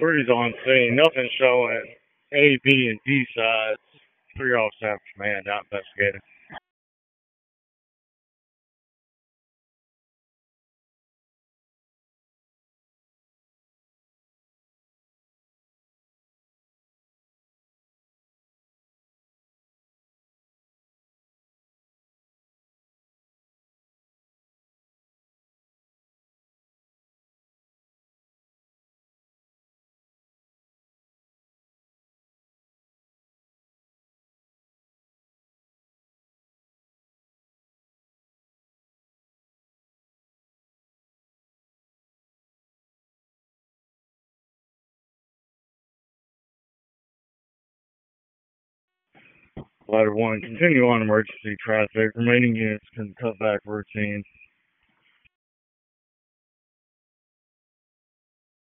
Crews on scene. Nothing showing A, B, and D sides. 3 officers have command out investigating. Ladder 1, continue on emergency traffic. Remaining units can cut back routine.